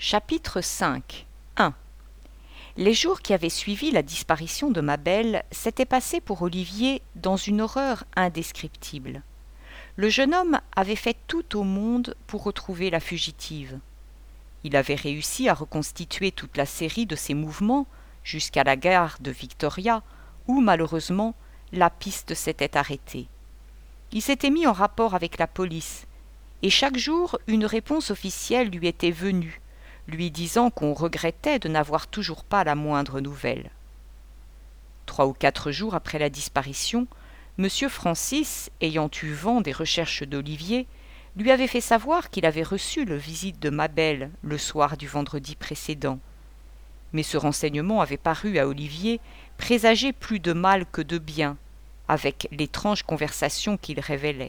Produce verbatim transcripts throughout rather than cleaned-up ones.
Chapitre cinq. un. Les jours qui avaient suivi la disparition de ma belle s'étaient passés pour Olivier dans une horreur indescriptible. Le jeune homme avait fait tout au monde pour retrouver la fugitive. Il avait réussi à reconstituer toute la série de ses mouvements jusqu'à la gare de Victoria, où malheureusement la piste s'était arrêtée. Il s'était mis en rapport avec la police, et chaque jour une réponse officielle lui était venue, lui disant qu'on regrettait de n'avoir toujours pas la moindre nouvelle. Trois ou quatre jours après la disparition, Monsieur Francis, ayant eu vent des recherches d'Olivier, lui avait fait savoir qu'il avait reçu la visite de Mabel le soir du vendredi précédent. Mais ce renseignement avait paru à Olivier présager plus de mal que de bien, avec l'étrange conversation qu'il révélait.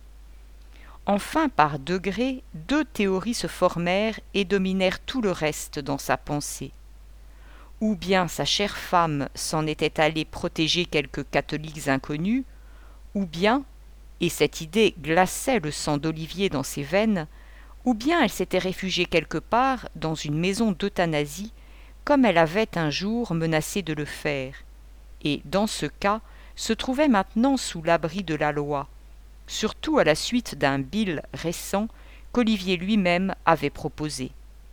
Enfin, par degrés, deux théories se formèrent et dominèrent tout le reste dans sa pensée. Ou bien sa chère femme s'en était allée protéger quelques catholiques inconnus, ou bien, et cette idée glaçait le sang d'Olivier dans ses veines, ou bien elle s'était réfugiée quelque part dans une maison d'euthanasie, comme elle avait un jour menacé de le faire, et, dans ce cas, se trouvait maintenant sous l'abri de la loi, surtout à la suite d'un bill récent qu'Olivier lui-même avait proposé.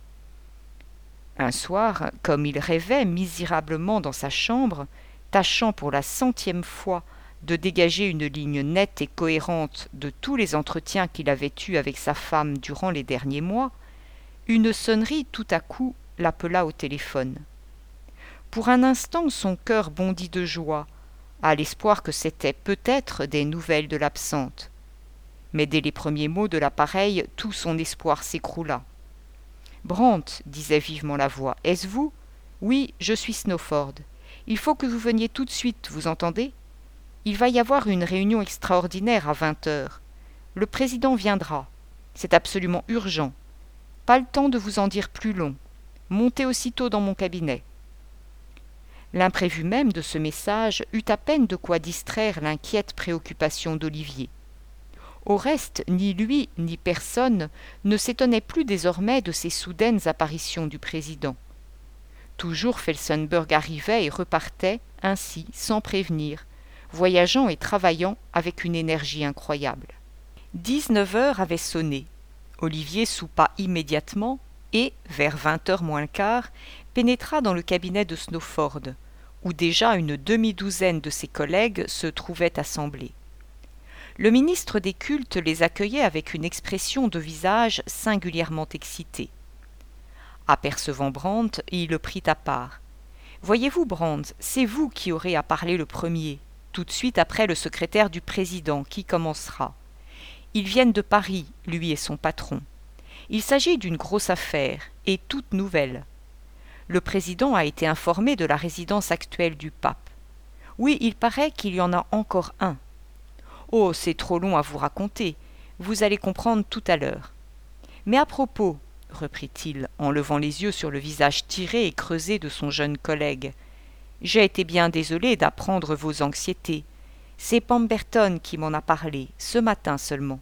Un soir, comme il rêvait misérablement dans sa chambre, tâchant pour la centième fois de dégager une ligne nette et cohérente de tous les entretiens qu'il avait eus avec sa femme durant les derniers mois, une sonnerie tout à coup l'appela au téléphone. Pour un instant, son cœur bondit de joie, à l'espoir que c'était peut-être des nouvelles de l'absente. Mais dès les premiers mots de l'appareil, tout son espoir s'écroula. « Brandt, disait vivement la voix, est-ce vous ? Oui, je suis Snowford. Il faut que vous veniez tout de suite, vous entendez ? Il va y avoir une réunion extraordinaire à vingt heures. Le président viendra. C'est absolument urgent. Pas le temps de vous en dire plus long. Montez aussitôt dans mon cabinet. » L'imprévu même de ce message eut à peine de quoi distraire l'inquiète préoccupation d'Olivier. Au reste, ni lui ni personne ne s'étonnait plus désormais de ces soudaines apparitions du président. Toujours Felsenburgh arrivait et repartait, ainsi, sans prévenir, voyageant et travaillant avec une énergie incroyable. Dix-neuf heures avaient sonné. Olivier soupa immédiatement et, vers vingt heures moins le quart, pénétra dans le cabinet de Snowford, où déjà une demi-douzaine de ses collègues se trouvaient assemblés. Le ministre des cultes les accueillait avec une expression de visage singulièrement excitée. Apercevant Brandt, il le prit à part. « Voyez-vous, Brandt, c'est vous qui aurez à parler le premier, tout de suite après le secrétaire du président qui commencera. Ils viennent de Paris, lui et son patron. Il s'agit d'une grosse affaire, et toute nouvelle. Le président a été informé de la résidence actuelle du pape. Oui, il paraît qu'il y en a encore un. Oh, c'est trop long à vous raconter. Vous allez comprendre tout à l'heure. Mais à propos, reprit-il, en levant les yeux sur le visage tiré et creusé de son jeune collègue, j'ai été bien désolé d'apprendre vos anxiétés. C'est Pemberton qui m'en a parlé, ce matin seulement.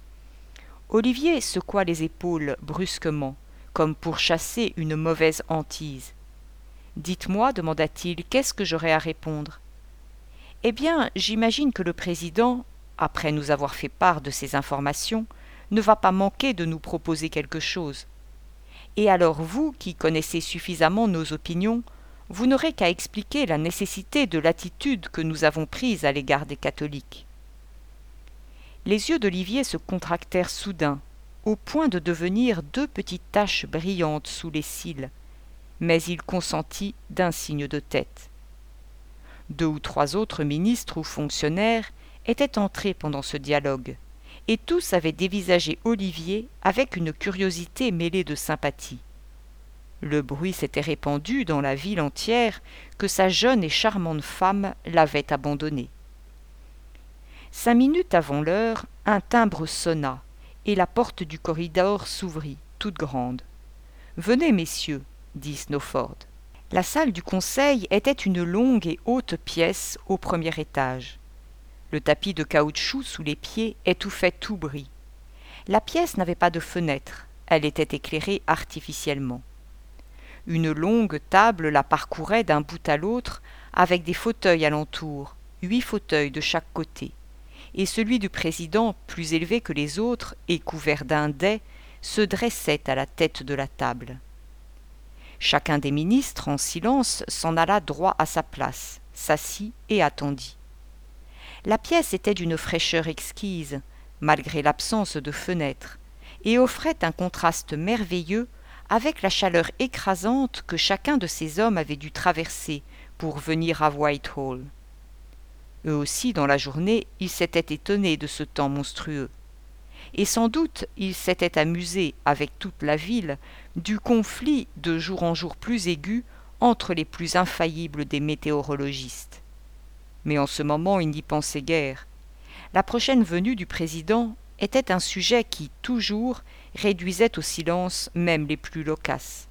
Olivier secoua les épaules brusquement, comme pour chasser une mauvaise hantise. « Dites-moi, demanda-t-il, qu'est-ce que j'aurai à répondre ? » « Eh bien, j'imagine que le président, après nous avoir fait part de ces informations, ne va pas manquer de nous proposer quelque chose. Et alors vous, qui connaissez suffisamment nos opinions, vous n'aurez qu'à expliquer la nécessité de l'attitude que nous avons prise à l'égard des catholiques. » Les yeux d'Olivier se contractèrent soudain, au point de devenir deux petites taches brillantes sous les cils, mais il consentit d'un signe de tête. Deux ou trois autres ministres ou fonctionnaires étaient entrés pendant ce dialogue, et tous avaient dévisagé Olivier avec une curiosité mêlée de sympathie. Le bruit s'était répandu dans la ville entière que sa jeune et charmante femme l'avait abandonné. Cinq minutes avant l'heure, un timbre sonna, et la porte du corridor s'ouvrit, toute grande. « Venez, messieurs, » dit Snowford. La salle du conseil était une longue et haute pièce au premier étage. Le tapis de caoutchouc sous les pieds étouffait tout bruit. La pièce n'avait pas de fenêtre, elle était éclairée artificiellement. Une longue table la parcourait d'un bout à l'autre, avec des fauteuils alentour, huit fauteuils de chaque côté, et celui du président, plus élevé que les autres et couvert d'un dais, se dressait à la tête de la table. Chacun des ministres, en silence, s'en alla droit à sa place, s'assit et attendit. La pièce était d'une fraîcheur exquise, malgré l'absence de fenêtres, et offrait un contraste merveilleux avec la chaleur écrasante que chacun de ces hommes avait dû traverser pour venir à Whitehall. Eux aussi, dans la journée, ils s'étaient étonnés de ce temps monstrueux. Et sans doute ils s'étaient amusés, avec toute la ville, du conflit de jour en jour plus aigu entre les plus infaillibles des météorologistes. Mais en ce moment ils n'y pensaient guère. La prochaine venue du président était un sujet qui, toujours, réduisait au silence même les plus loquaces.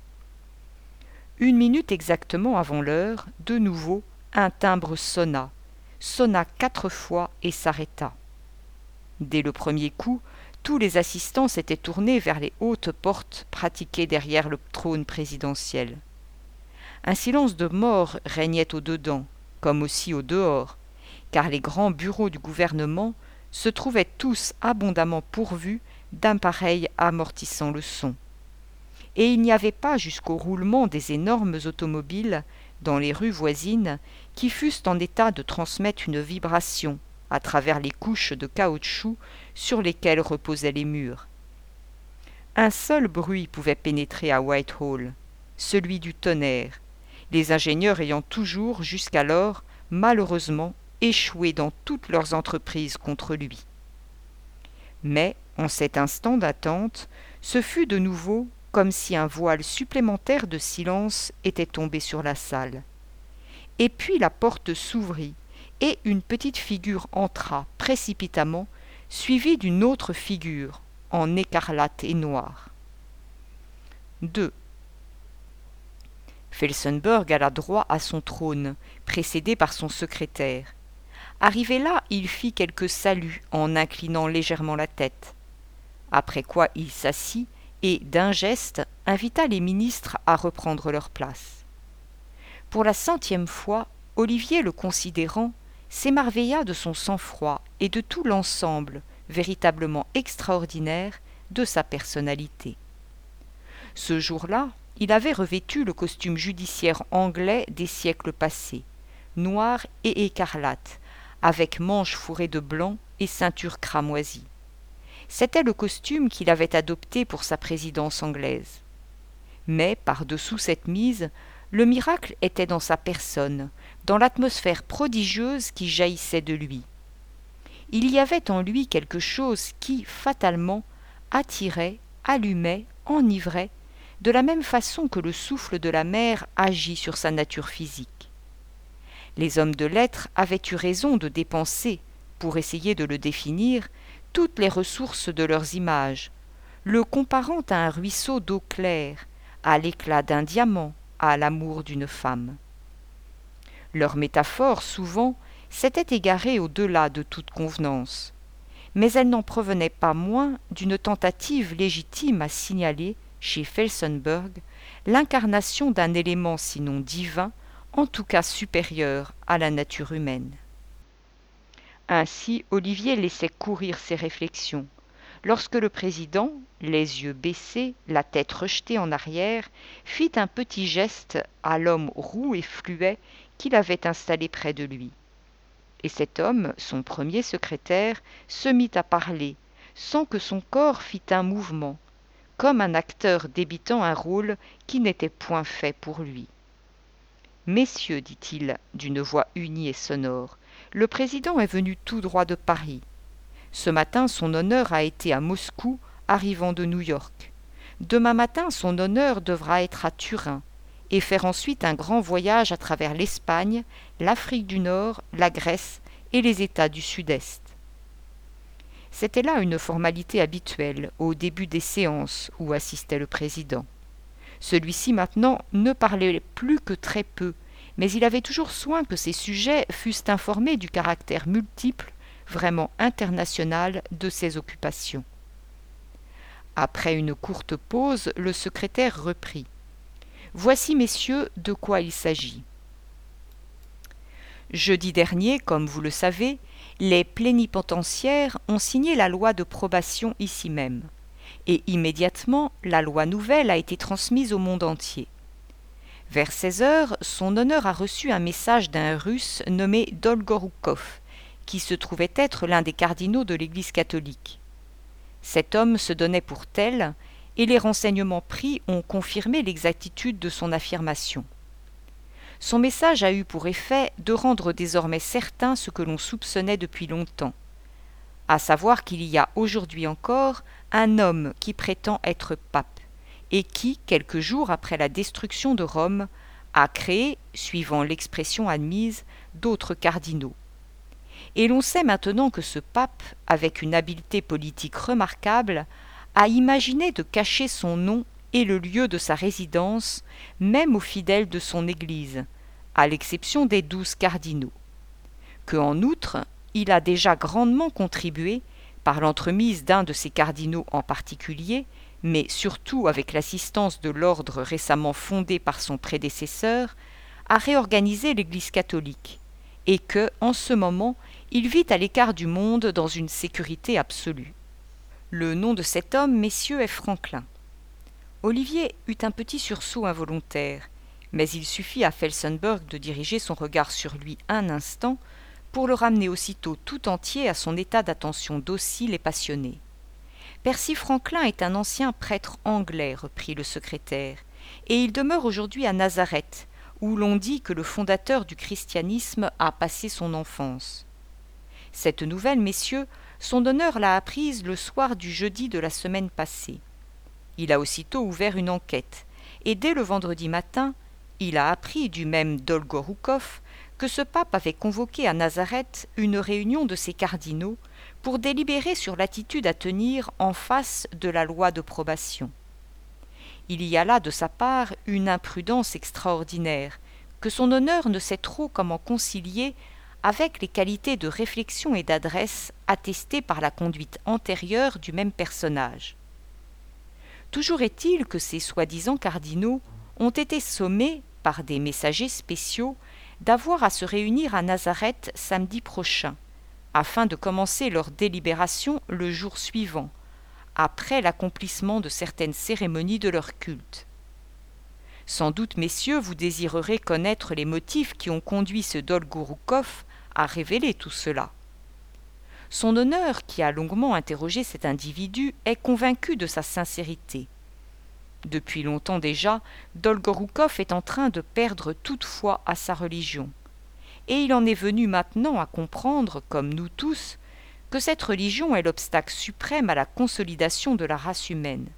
Une minute exactement avant l'heure, de nouveau, un timbre sonna, sonna quatre fois et s'arrêta. Dès le premier coup, tous les assistants s'étaient tournés vers les hautes portes pratiquées derrière le trône présidentiel. Un silence de mort régnait au-dedans, comme aussi au-dehors, car les grands bureaux du gouvernement se trouvaient tous abondamment pourvus d'appareils amortissant le son. Et il n'y avait pas jusqu'au roulement des énormes automobiles dans les rues voisines qui fussent en état de transmettre une vibration à travers les couches de caoutchouc sur lesquelles reposaient les murs. Un seul bruit pouvait pénétrer à Whitehall, celui du tonnerre, les ingénieurs ayant toujours, jusqu'alors, malheureusement, échoué dans toutes leurs entreprises contre lui. Mais, en cet instant d'attente, ce fut de nouveau comme si un voile supplémentaire de silence était tombé sur la salle. Et puis la porte s'ouvrit, et une petite figure entra précipitamment, suivie d'une autre figure, en écarlate et noire. deux. Felsenburgh alla droit à son trône, précédé par son secrétaire. Arrivé là, il fit quelques saluts en inclinant légèrement la tête. Après quoi il s'assit et, d'un geste, invita les ministres à reprendre leur place. Pour la centième fois, Olivier, le considérant, s'émerveilla de son sang-froid et de tout l'ensemble, véritablement extraordinaire, de sa personnalité. Ce jour-là, il avait revêtu le costume judiciaire anglais des siècles passés, noir et écarlate, avec manches fourrées de blanc et ceinture cramoisie. C'était le costume qu'il avait adopté pour sa présidence anglaise. Mais, par-dessous cette mise, le miracle était dans sa personne, dans l'atmosphère prodigieuse qui jaillissait de lui. Il y avait en lui quelque chose qui, fatalement, attirait, allumait, enivrait, de la même façon que le souffle de la mer agit sur sa nature physique. Les hommes de lettres avaient eu raison de dépenser, pour essayer de le définir, toutes les ressources de leurs images, le comparant à un ruisseau d'eau claire, à l'éclat d'un diamant, à l'amour d'une femme. Leurs métaphores, souvent, s'étaient égarées au-delà de toute convenance, mais elles n'en provenaient pas moins d'une tentative légitime à signaler, chez Felsenburgh, l'incarnation d'un élément sinon divin, en tout cas supérieur à la nature humaine. Ainsi, Olivier laissait courir ses réflexions, lorsque le président, les yeux baissés, la tête rejetée en arrière, fit un petit geste à l'homme roux et fluet qu'il avait installé près de lui. Et cet homme, son premier secrétaire, se mit à parler, sans que son corps fît un mouvement, comme un acteur débitant un rôle qui n'était point fait pour lui. « Messieurs, dit-il, d'une voix unie et sonore, le président est venu tout droit de Paris. Ce matin, son honneur a été à Moscou, arrivant de New York. Demain matin, son honneur devra être à Turin, et faire ensuite un grand voyage à travers l'Espagne, l'Afrique du Nord, la Grèce et les États du Sud-Est. C'était là une formalité habituelle au début des séances où assistait le président. Celui-ci maintenant ne parlait plus que très peu, mais il avait toujours soin que ses sujets fussent informés du caractère multiple, vraiment international, de ses occupations. Après une courte pause, le secrétaire reprit. « Voici, messieurs, de quoi il s'agit. Jeudi dernier, comme vous le savez, les plénipotentiaires ont signé la loi de probation ici même, et immédiatement la loi nouvelle a été transmise au monde entier. Vers seize heures, son honneur a reçu un message d'un Russe nommé Dolgorukov, qui se trouvait être l'un des cardinaux de l'Église catholique. Cet homme se donnait pour tel, et les renseignements pris ont confirmé l'exactitude de son affirmation. Son message a eu pour effet de rendre désormais certain ce que l'on soupçonnait depuis longtemps, à savoir qu'il y a aujourd'hui encore un homme qui prétend être pape, et qui, quelques jours après la destruction de Rome, a créé, suivant l'expression admise, d'autres cardinaux. Et l'on sait maintenant que ce pape, avec une habileté politique remarquable, a imaginé de cacher son nom et le lieu de sa résidence, même aux fidèles de son Église, à l'exception des douze cardinaux. Que, en outre, il a déjà grandement contribué, par l'entremise d'un de ces cardinaux en particulier, mais surtout avec l'assistance de l'ordre récemment fondé par son prédécesseur, à réorganiser l'Église catholique, et que, en ce moment, il vit à l'écart du monde dans une sécurité absolue. Le nom de cet homme, messieurs, est Franklin. Olivier eut un petit sursaut involontaire, mais il suffit à Felsenburgh de diriger son regard sur lui un instant pour le ramener aussitôt tout entier à son état d'attention docile et passionné. Percy Franklin est un ancien prêtre anglais, reprit le secrétaire, et il demeure aujourd'hui à Nazareth, où l'on dit que le fondateur du christianisme a passé son enfance. Cette nouvelle, messieurs, son honneur l'a apprise le soir du jeudi de la semaine passée. Il a aussitôt ouvert une enquête, et dès le vendredi matin, il a appris du même Dolgorukov que ce pape avait convoqué à Nazareth une réunion de ses cardinaux pour délibérer sur l'attitude à tenir en face de la loi de probation. Il y a là de sa part une imprudence extraordinaire, que son honneur ne sait trop comment concilier avec les qualités de réflexion et d'adresse attestées par la conduite antérieure du même personnage. Toujours est-il que ces soi-disant cardinaux ont été sommés, par des messagers spéciaux, d'avoir à se réunir à Nazareth samedi prochain, afin de commencer leur délibération le jour suivant, après l'accomplissement de certaines cérémonies de leur culte. Sans doute, messieurs, vous désirerez connaître les motifs qui ont conduit ce Dolgorukov à révéler tout cela. Son honneur, qui a longuement interrogé cet individu, est convaincu de sa sincérité. Depuis longtemps déjà, Dolgorukov est en train de perdre toute foi à sa religion, et il en est venu maintenant à comprendre, comme nous tous, que cette religion est l'obstacle suprême à la consolidation de la race humaine.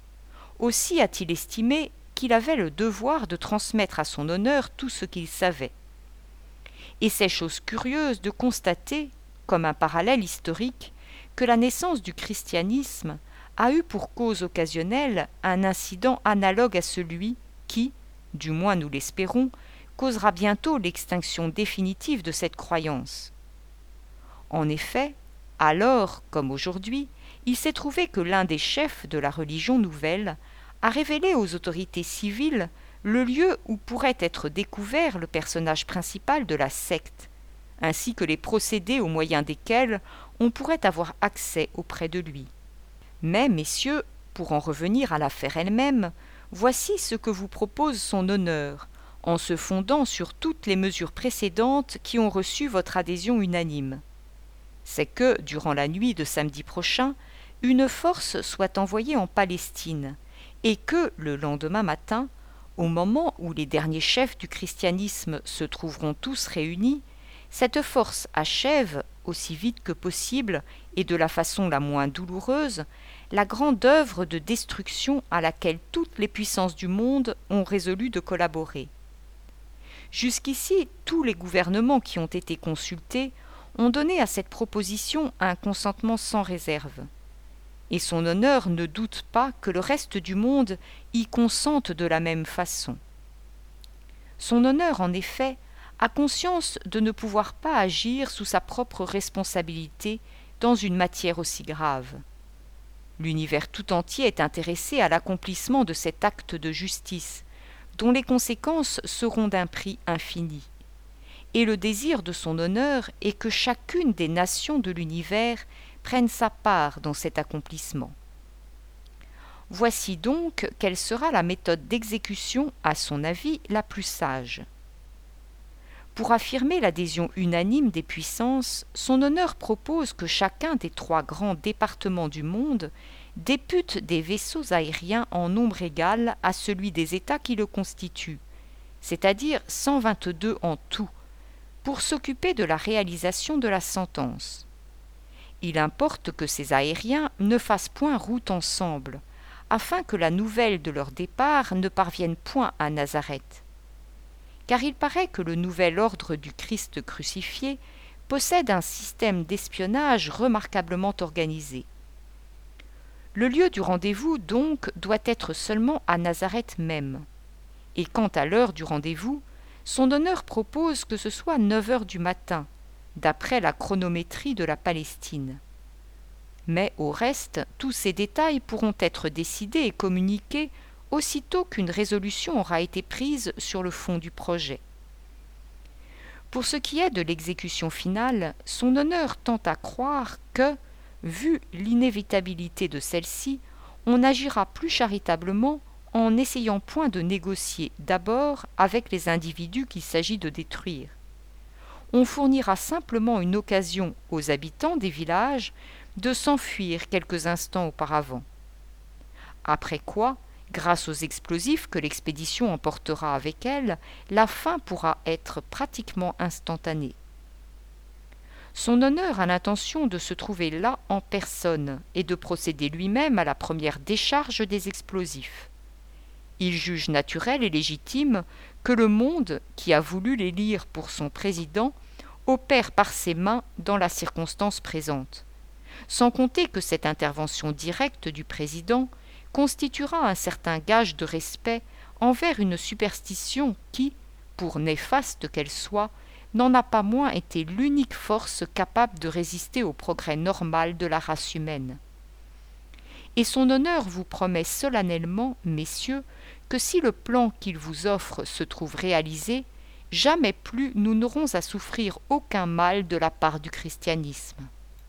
Aussi a-t-il estimé qu'il avait le devoir de transmettre à son honneur tout ce qu'il savait. Et c'est chose curieuse de constater, comme un parallèle historique, que la naissance du christianisme a eu pour cause occasionnelle un incident analogue à celui qui, du moins nous l'espérons, causera bientôt l'extinction définitive de cette croyance. En effet, alors comme aujourd'hui, il s'est trouvé que l'un des chefs de la religion nouvelle a révélé aux autorités civiles le lieu où pourrait être découvert le personnage principal de la secte, ainsi que les procédés au moyen desquels on pourrait avoir accès auprès de lui. Mais, messieurs, pour en revenir à l'affaire elle-même, voici ce que vous propose son honneur, en se fondant sur toutes les mesures précédentes qui ont reçu votre adhésion unanime. C'est que, durant la nuit de samedi prochain, une force soit envoyée en Palestine, et que, le lendemain matin, au moment où les derniers chefs du christianisme se trouveront tous réunis, cette force achève, aussi vite que possible et de la façon la moins douloureuse, la grande œuvre de destruction à laquelle toutes les puissances du monde ont résolu de collaborer. Jusqu'ici, tous les gouvernements qui ont été consultés ont donné à cette proposition un consentement sans réserve. Et son honneur ne doute pas que le reste du monde y consente de la même façon. Son honneur, en effet, a conscience de ne pouvoir pas agir sous sa propre responsabilité dans une matière aussi grave. L'univers tout entier est intéressé à l'accomplissement de cet acte de justice, dont les conséquences seront d'un prix infini. Et le désir de son honneur est que chacune des nations de l'univers prenne sa part dans cet accomplissement. Voici donc quelle sera la méthode d'exécution, à son avis, la plus sage. Pour affirmer l'adhésion unanime des puissances, son honneur propose que chacun des trois grands départements du monde députe des vaisseaux aériens en nombre égal à celui des États qui le constituent, c'est-à-dire cent vingt-deux en tout, pour s'occuper de la réalisation de la sentence. Il importe que ces aériens ne fassent point route ensemble, afin que la nouvelle de leur départ ne parvienne point à Nazareth. Car il paraît que le nouvel ordre du Christ crucifié possède un système d'espionnage remarquablement organisé. Le lieu du rendez-vous, donc, doit être seulement à Nazareth même. Et quant à l'heure du rendez-vous, son honneur propose que ce soit neuf heures du matin, d'après la chronométrie de la Palestine. Mais au reste, tous ces détails pourront être décidés et communiqués aussitôt qu'une résolution aura été prise sur le fond du projet. Pour ce qui est de l'exécution finale, son honneur tend à croire que, vu l'inévitabilité de celle-ci, on agira plus charitablement en n'essayant point de négocier d'abord avec les individus qu'il s'agit de détruire. On fournira simplement une occasion aux habitants des villages de s'enfuir quelques instants auparavant. Après quoi, grâce aux explosifs que l'expédition emportera avec elle, la fin pourra être pratiquement instantanée. Son honneur a l'intention de se trouver là en personne et de procéder lui-même à la première décharge des explosifs. Il juge naturel et légitime que le monde, qui a voulu l'élire pour son président, opère par ses mains dans la circonstance présente, sans compter que cette intervention directe du président constituera un certain gage de respect envers une superstition qui, pour néfaste qu'elle soit, n'en a pas moins été l'unique force capable de résister au progrès normal de la race humaine. Et son honneur vous promet solennellement, messieurs, que si le plan qu'il vous offre se trouve réalisé, jamais plus nous n'aurons à souffrir aucun mal de la part du christianisme.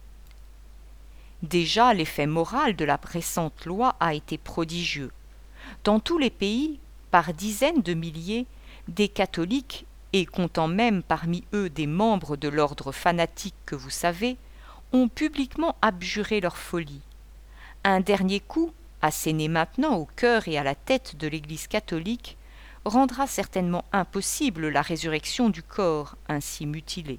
Déjà, l'effet moral de la récente loi a été prodigieux. Dans tous les pays, par dizaines de milliers, des catholiques, et comptant même parmi eux des membres de l'ordre fanatique que vous savez, ont publiquement abjuré leur folie. Un dernier coup, asséné maintenant au cœur et à la tête de l'Église catholique, rendra certainement impossible la résurrection du corps ainsi mutilé.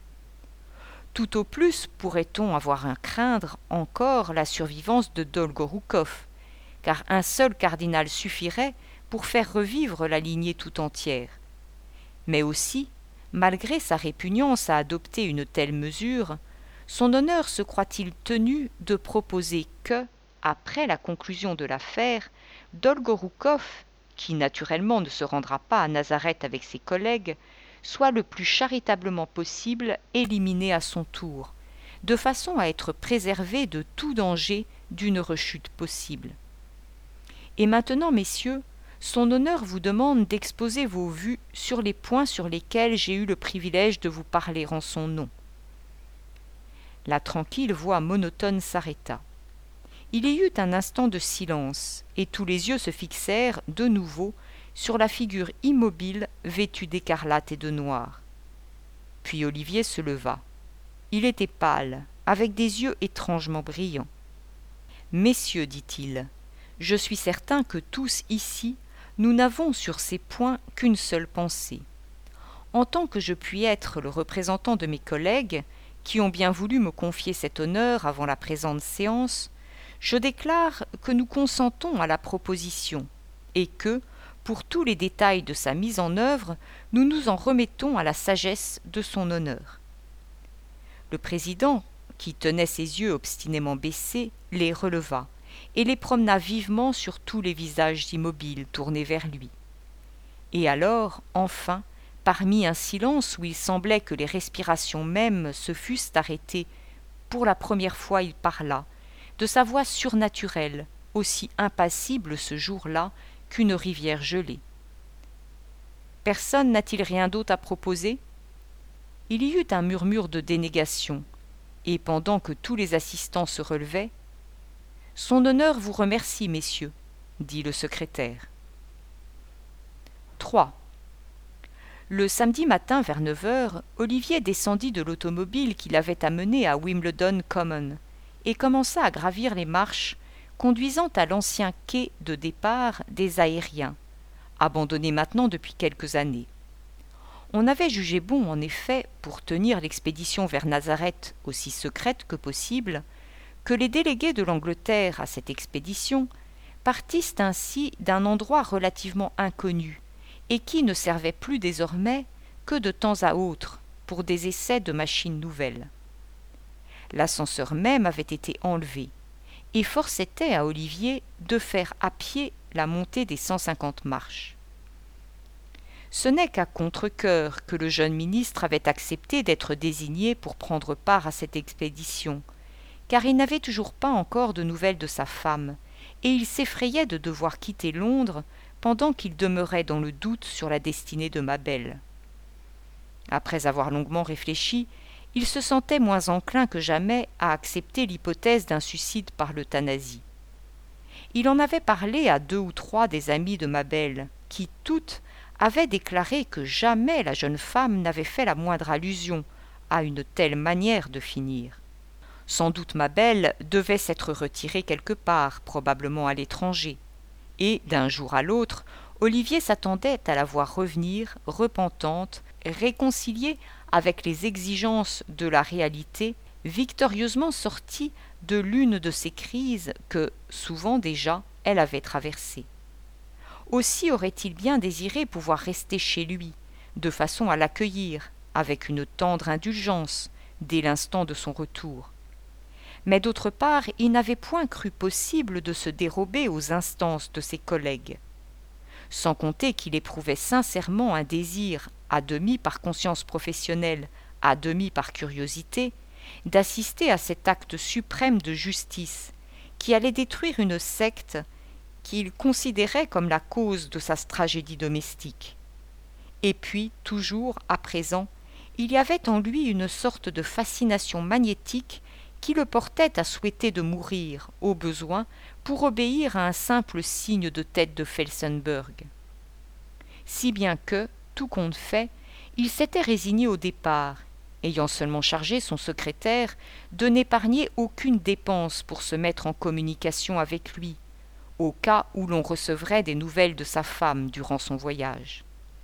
Tout au plus pourrait-on avoir à craindre encore la survivance de Dolgorukov, car un seul cardinal suffirait pour faire revivre la lignée tout entière. Mais aussi, malgré sa répugnance à adopter une telle mesure, son honneur se croit-il tenu de proposer que, après la conclusion de l'affaire, Dolgorukov, qui naturellement ne se rendra pas à Nazareth avec ses collègues, soit le plus charitablement possible éliminé à son tour, de façon à être préservé de tout danger d'une rechute possible. Et maintenant, messieurs, son honneur vous demande d'exposer vos vues sur les points sur lesquels j'ai eu le privilège de vous parler en son nom. La tranquille voix monotone s'arrêta. Il y eut un instant de silence, et tous les yeux se fixèrent de nouveau sur la figure immobile vêtue d'écarlate et de noir. Puis Olivier se leva. Il était pâle, avec des yeux étrangement brillants. « Messieurs, dit-il, je suis certain que tous ici, nous n'avons sur ces points qu'une seule pensée. En tant que je puis être le représentant de mes collègues, qui ont bien voulu me confier cet honneur avant la présente séance, je déclare que nous consentons à la proposition, et que, pour tous les détails de sa mise en œuvre, nous nous en remettons à la sagesse de son honneur. » Le président, qui tenait ses yeux obstinément baissés, les releva, et les promena vivement sur tous les visages immobiles tournés vers lui. Et alors, enfin, parmi un silence où il semblait que les respirations mêmes se fussent arrêtées, pour la première fois il parla, de sa voix surnaturelle, aussi impassible ce jour-là qu'une rivière gelée. « Personne n'a-t-il rien d'autre à proposer ?» Il y eut un murmure de dénégation, et pendant que tous les assistants se relevaient, « Son honneur vous remercie, messieurs, » dit le secrétaire. trois. Le samedi matin vers neuf heures, Olivier descendit de l'automobile qui l'avait amené à Wimbledon Common et commença à gravir les marches conduisant à l'ancien quai de départ des aériens, abandonné maintenant depuis quelques années. On avait jugé bon, en effet, pour tenir l'expédition vers Nazareth aussi secrète que possible, que les délégués de l'Angleterre à cette expédition partissent ainsi d'un endroit relativement inconnu et qui ne servait plus désormais que de temps à autre pour des essais de machines nouvelles. L'ascenseur même avait été enlevé, et force était à Olivier de faire à pied la montée des cent cinquante marches. Ce n'est qu'à contre-cœur que le jeune ministre avait accepté d'être désigné pour prendre part à cette expédition, car il n'avait toujours pas encore de nouvelles de sa femme, et il s'effrayait de devoir quitter Londres pendant qu'il demeurait dans le doute sur la destinée de Mabel. Après avoir longuement réfléchi, il se sentait moins enclin que jamais à accepter l'hypothèse d'un suicide par l'euthanasie. Il en avait parlé à deux ou trois des amis de Mabel, qui toutes avaient déclaré que jamais la jeune femme n'avait fait la moindre allusion à une telle manière de finir. Sans doute Mabel devait s'être retirée quelque part, probablement à l'étranger, et, d'un jour à l'autre, Olivier s'attendait à la voir revenir, repentante, réconciliée avec les exigences de la réalité, victorieusement sortie de l'une de ces crises que, souvent déjà, elle avait traversées. Aussi aurait-il bien désiré pouvoir rester chez lui, de façon à l'accueillir, avec une tendre indulgence, dès l'instant de son retour. Mais d'autre part, il n'avait point cru possible de se dérober aux instances de ses collègues. Sans compter qu'il éprouvait sincèrement un désir, à demi par conscience professionnelle, à demi par curiosité, d'assister à cet acte suprême de justice, qui allait détruire une secte qu'il considérait comme la cause de sa tragédie domestique. Et puis, toujours, à présent, il y avait en lui une sorte de fascination magnétique qui le portait à souhaiter de mourir, au besoin, pour obéir à un simple signe de tête de Felsenburgh. Si bien que, tout compte fait, il s'était résigné au départ, ayant seulement chargé son secrétaire de n'épargner aucune dépense pour se mettre en communication avec lui, au cas où l'on recevrait des nouvelles de sa femme durant son voyage.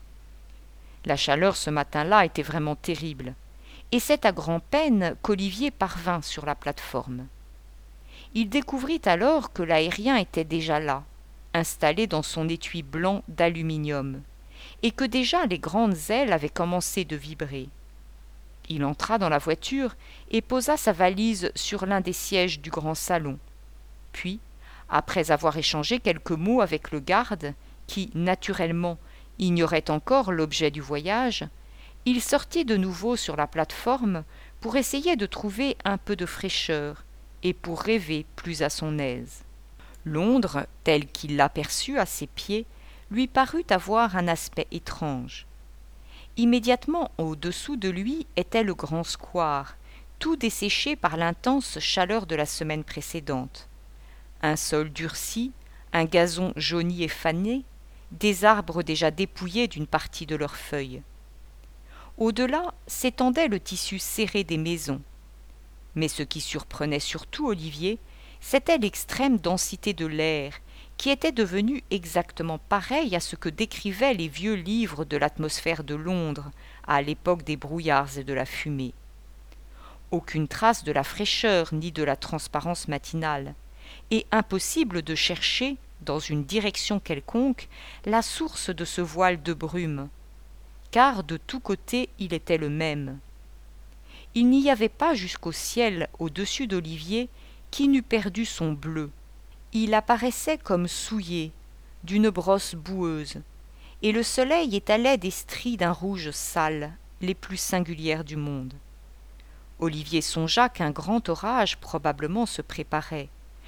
La chaleur ce matin-là était vraiment terrible, et c'est à grand-peine qu'Olivier parvint sur la plate-forme. Il découvrit alors que l'aérien était déjà là, installé dans son étui blanc d'aluminium, et que déjà les grandes ailes avaient commencé de vibrer. Il entra dans la voiture et posa sa valise sur l'un des sièges du grand salon. Puis, après avoir échangé quelques mots avec le garde, qui, naturellement, ignorait encore l'objet du voyage, il sortit de nouveau sur la plate-forme pour essayer de trouver un peu de fraîcheur et pour rêver plus à son aise. Londres, tel qu'il l'aperçut à ses pieds, lui parut avoir un aspect étrange. Immédiatement au-dessous de lui était le grand square, tout desséché par l'intense chaleur de la semaine précédente. Un sol durci, un gazon jauni et fané, des arbres déjà dépouillés d'une partie de leurs feuilles. Au-delà s'étendait le tissu serré des maisons. Mais ce qui surprenait surtout Olivier, c'était l'extrême densité de l'air, qui était devenu exactement pareil à ce que décrivaient les vieux livres de l'atmosphère de Londres, à l'époque des brouillards et de la fumée. Aucune trace de la fraîcheur ni de la transparence matinale, et impossible de chercher, dans une direction quelconque, la source de ce voile de brume, car de tous côtés il était le même. Il n'y avait pas jusqu'au ciel au-dessus d'Olivier qui n'eût perdu son bleu. Il apparaissait comme souillé, d'une brosse boueuse, et le soleil étalait des stries d'un rouge sale, les plus singulières du monde. Olivier songea qu'un grand orage probablement se préparait,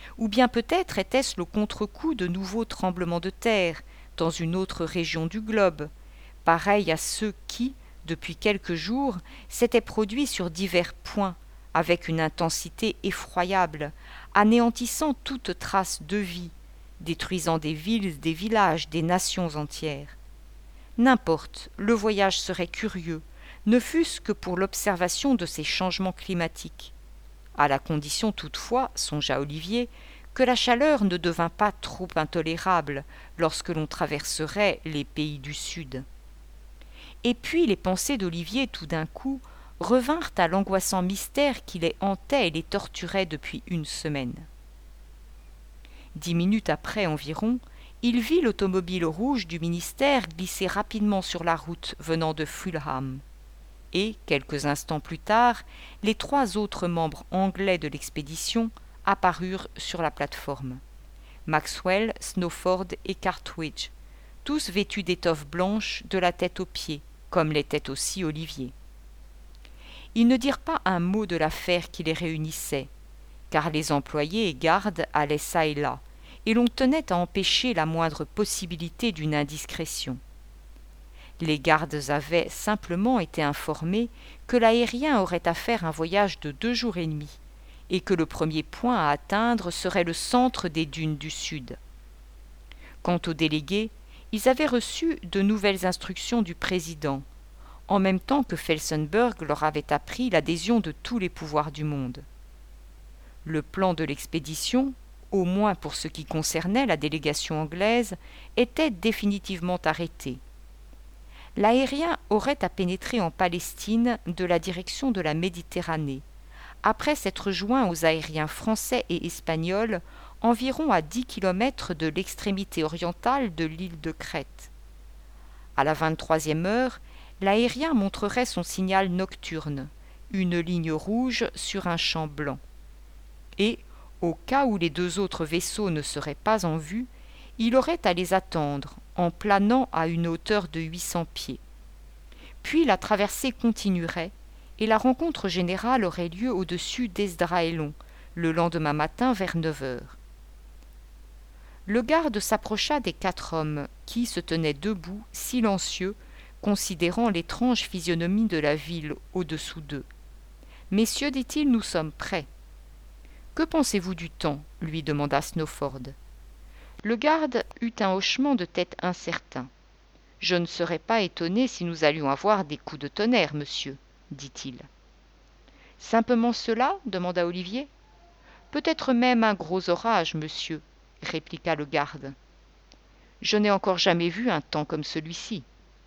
Ou bien peut-être était-ce le contre-coup de nouveaux tremblements de terre dans une autre région du globe, pareils à ceux qui, depuis quelques jours, s'étaient produits sur divers points, avec une intensité effroyable, anéantissant toute trace de vie, détruisant des villes, des villages, des nations entières. N'importe, le voyage serait curieux, ne fût-ce que pour l'observation de ces changements climatiques, à la condition toutefois, songea Olivier, que la chaleur ne devint pas trop intolérable lorsque l'on traverserait les pays du Sud. Et puis les pensées d'Olivier, tout d'un coup, revinrent à l'angoissant mystère qui les hantait et les torturait depuis une semaine. Dix minutes après environ, il vit l'automobile rouge du ministère glisser rapidement sur la route venant de Fulham. Et, quelques instants plus tard, les trois autres membres anglais de l'expédition apparurent sur la plate-forme. Maxwell, Snowford et Cartwright, tous vêtus d'étoffes blanches de la tête aux pieds, comme l'était aussi Olivier. Ils ne dirent pas un mot de l'affaire qui les réunissait, car les employés et gardes allaient çà et là, et l'on tenait à empêcher la moindre possibilité d'une indiscrétion. Les gardes avaient simplement été informés que l'aérien aurait à faire un voyage de deux jours et demi, et que le premier point à atteindre serait le centre des dunes du Sud. Quant aux délégués, ils avaient reçu de nouvelles instructions du président, en même temps que Felsenburgh leur avait appris l'adhésion de tous les pouvoirs du monde. Le plan de l'expédition, au moins pour ce qui concernait la délégation anglaise, était définitivement arrêté. L'aérien aurait à pénétrer en Palestine de la direction de la Méditerranée, après s'être joint aux aériens français et espagnols environ à dix kilomètres de l'extrémité orientale de l'île de Crète. À la vingt-troisième heure, l'aérien montrerait son signal nocturne, une ligne rouge sur un champ blanc. Et, au cas où les deux autres vaisseaux ne seraient pas en vue, il aurait à les attendre, en planant à une hauteur de huit cents pieds. Puis la traversée continuerait, et la rencontre générale aurait lieu au-dessus d'Esdraélon, le lendemain matin vers neuf heures. Le garde s'approcha des quatre hommes, qui se tenaient debout, silencieux, considérant l'étrange physionomie de la ville au-dessous d'eux. « Messieurs, dit-il, nous sommes prêts. »« Que pensez-vous du temps ?» lui demanda Snowford. Le garde eut un hochement de tête incertain. « Je ne serais pas étonné si nous allions avoir des coups de tonnerre, monsieur, » dit-il. « Simplement cela ?» demanda Olivier. « Peut-être même un gros orage, monsieur, » répliqua le garde. « Je n'ai encore jamais vu un temps comme celui-ci. »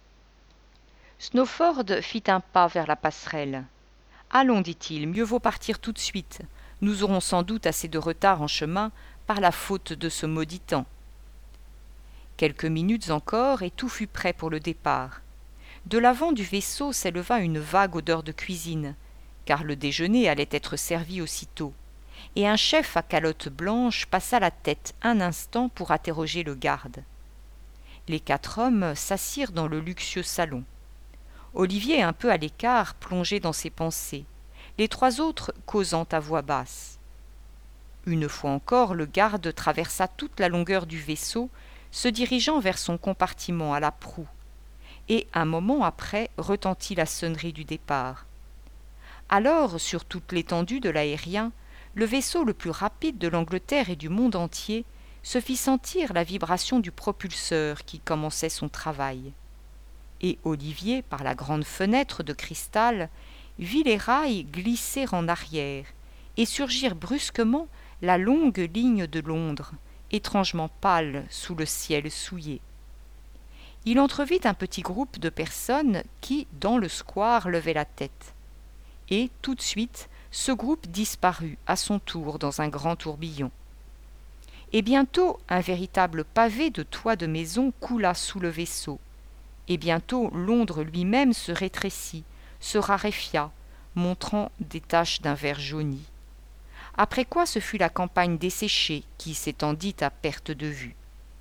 Snowford fit un pas vers la passerelle. « Allons, dit-il, mieux vaut partir tout de suite. Nous aurons sans doute assez de retard en chemin par la faute de ce maudit temps. » Quelques minutes encore, et tout fut prêt pour le départ. De l'avant du vaisseau s'éleva une vague odeur de cuisine, car le déjeuner allait être servi aussitôt, et un chef à calotte blanche passa la tête un instant pour interroger le garde. Les quatre hommes s'assirent dans le luxueux salon. Olivier, un peu à l'écart, plongeait dans ses pensées, les trois autres causant à voix basse. Une fois encore, le garde traversa toute la longueur du vaisseau, se dirigeant vers son compartiment à la proue, et un moment après retentit la sonnerie du départ. Alors, sur toute l'étendue de l'aérien, le vaisseau le plus rapide de l'Angleterre et du monde entier se fit sentir la vibration du propulseur qui commençait son travail. Et Olivier, par la grande fenêtre de cristal, vit les rails glisser en arrière et surgir brusquement la longue ligne de Londres, étrangement pâle sous le ciel souillé. Il entrevit un petit groupe de personnes qui, dans le square, levaient la tête. Et, tout de suite, ce groupe disparut à son tour dans un grand tourbillon. Et bientôt, un véritable pavé de toits de maison coula sous le vaisseau. Et bientôt, Londres lui-même se rétrécit, se raréfia, montrant des taches d'un vert jauni. Après quoi ce fut la campagne desséchée qui s'étendit à perte de vue.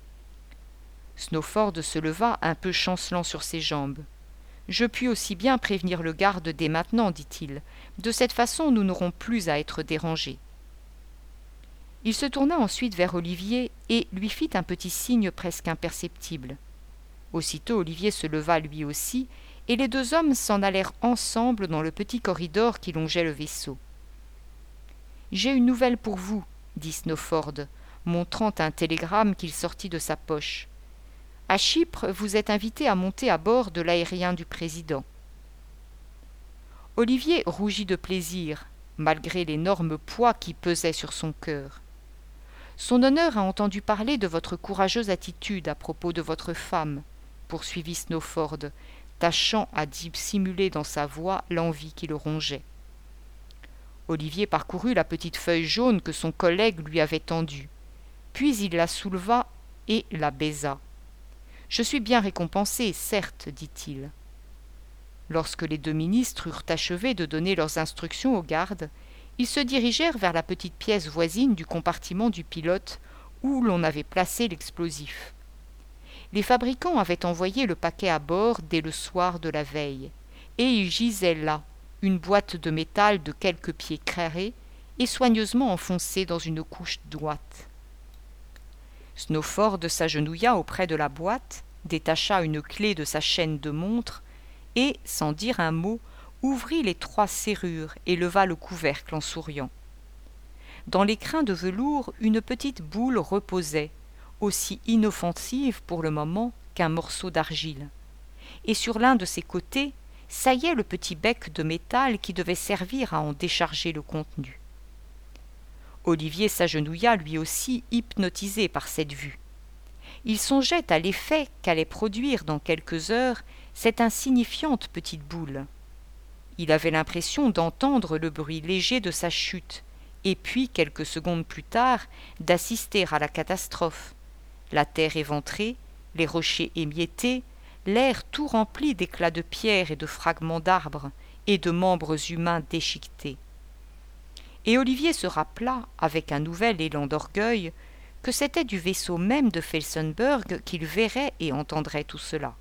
Snowford se leva un peu chancelant sur ses jambes. « Je puis aussi bien prévenir le garde dès maintenant, dit-il. De cette façon, nous n'aurons plus à être dérangés. » Il se tourna ensuite vers Olivier et lui fit un petit signe presque imperceptible. Aussitôt Olivier se leva lui aussi, et les deux hommes s'en allèrent ensemble dans le petit corridor qui longeait le vaisseau. « J'ai une nouvelle pour vous, » dit Snowford, montrant un télégramme qu'il sortit de sa poche. « À Chypre, vous êtes invité à monter à bord de l'aérien du président. » Olivier rougit de plaisir, malgré l'énorme poids qui pesait sur son cœur. « Son honneur a entendu parler de votre courageuse attitude à propos de votre femme, » poursuivit Snowford, tâchant à dissimuler dans sa voix l'envie qui le rongeait. Olivier parcourut la petite feuille jaune que son collègue lui avait tendue, puis il la souleva et la baisa. « Je suis bien récompensé, certes, dit-il. » Lorsque les deux ministres eurent achevé de donner leurs instructions aux gardes, ils se dirigèrent vers la petite pièce voisine du compartiment du pilote où l'on avait placé l'explosif. Les fabricants avaient envoyé le paquet à bord dès le soir de la veille, et il gisait là, une boîte de métal de quelques pieds carrés et soigneusement enfoncée dans une couche d'ouate. Snowford s'agenouilla auprès de la boîte, détacha une clé de sa chaîne de montre et, sans dire un mot, ouvrit les trois serrures et leva le couvercle en souriant. Dans l'écrin de velours, une petite boule reposait, aussi inoffensive pour le moment qu'un morceau d'argile, et sur l'un de ses côtés saillait le petit bec de métal qui devait servir à en décharger le contenu. Olivier s'agenouilla lui aussi, hypnotisé par cette vue. Il songeait à l'effet qu'allait produire dans quelques heures cette insignifiante petite boule. Il avait l'impression d'entendre le bruit léger de sa chute, et puis, quelques secondes plus tard, d'assister à la catastrophe. La terre éventrée, les rochers émiettés, l'air tout rempli d'éclats de pierre et de fragments d'arbres, et de membres humains déchiquetés. Et Olivier se rappela, avec un nouvel élan d'orgueil, que c'était du vaisseau même de Felsenburgh qu'il verrait et entendrait tout cela.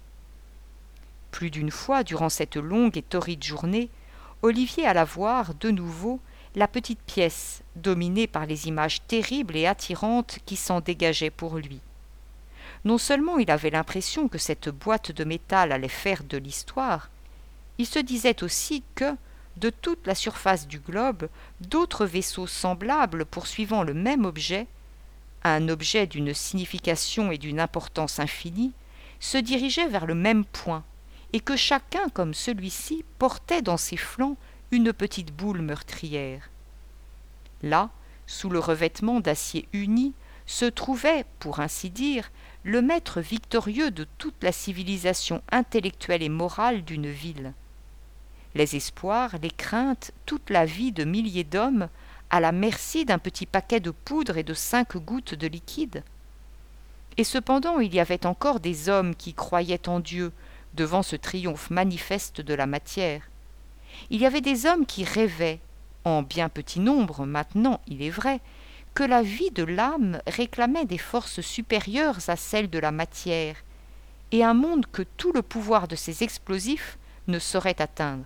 Plus d'une fois, durant cette longue et torride journée, Olivier alla voir, de nouveau, la petite pièce, dominée par les images terribles et attirantes qui s'en dégageaient pour lui. Non seulement il avait l'impression que cette boîte de métal allait faire de l'histoire, il se disait aussi que, de toute la surface du globe, d'autres vaisseaux semblables poursuivant le même objet, un objet d'une signification et d'une importance infinie, se dirigeaient vers le même point, et que chacun, comme celui-ci, portait dans ses flancs une petite boule meurtrière. Là, sous le revêtement d'acier uni, se trouvait, pour ainsi dire, le maître victorieux de toute la civilisation intellectuelle et morale d'une ville. Les espoirs, les craintes, toute la vie de milliers d'hommes à la merci d'un petit paquet de poudre et de cinq gouttes de liquide. Et cependant il y avait encore des hommes qui croyaient en Dieu devant ce triomphe manifeste de la matière. Il y avait des hommes qui rêvaient, en bien petit nombre maintenant, il est vrai, que la vie de l'âme réclamait des forces supérieures à celles de la matière, et un monde que tout le pouvoir de ces explosifs ne saurait atteindre.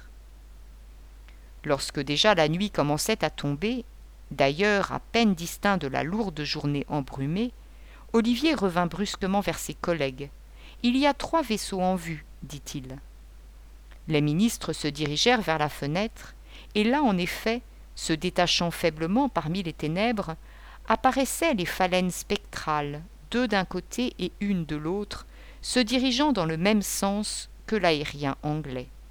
Lorsque déjà la nuit commençait à tomber, d'ailleurs à peine distinct de la lourde journée embrumée, Olivier revint brusquement vers ses collègues. « Il y a trois vaisseaux en vue, dit-il. » Les ministres se dirigèrent vers la fenêtre, et là, en effet, se détachant faiblement parmi les ténèbres, apparaissaient les phalènes spectrales, deux d'un côté et une de l'autre, se dirigeant dans le même sens que l'aérien anglais.